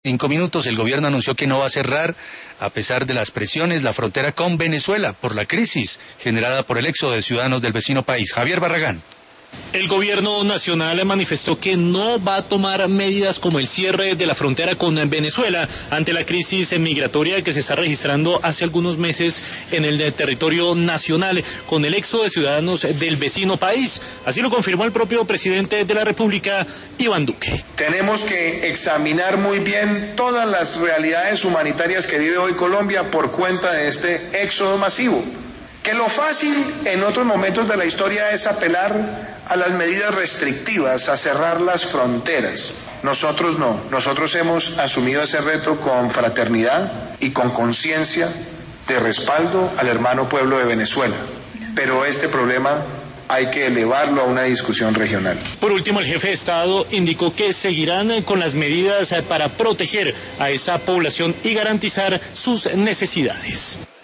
5 minutos, el gobierno anunció que no va a cerrar, a pesar de las presiones, la frontera con Venezuela por la crisis generada por el éxodo de ciudadanos del vecino país. Javier Barragán. El gobierno nacional manifestó que no va a tomar medidas como el cierre de la frontera con Venezuela ante la crisis migratoria que se está registrando hace algunos meses en el territorio nacional con el éxodo de ciudadanos del vecino país. Así lo confirmó el propio presidente de la República, Iván Duque. Tenemos que examinar muy bien todas las realidades humanitarias que vive hoy Colombia por cuenta de este éxodo masivo. Que lo fácil en otros momentos de la historia es apelar a las medidas restrictivas, a cerrar las fronteras. Nosotros no, nosotros hemos asumido ese reto con fraternidad y con conciencia de respaldo al hermano pueblo de Venezuela. Pero este problema hay que elevarlo a una discusión regional. Por último, el jefe de Estado indicó que seguirán con las medidas para proteger a esa población y garantizar sus necesidades.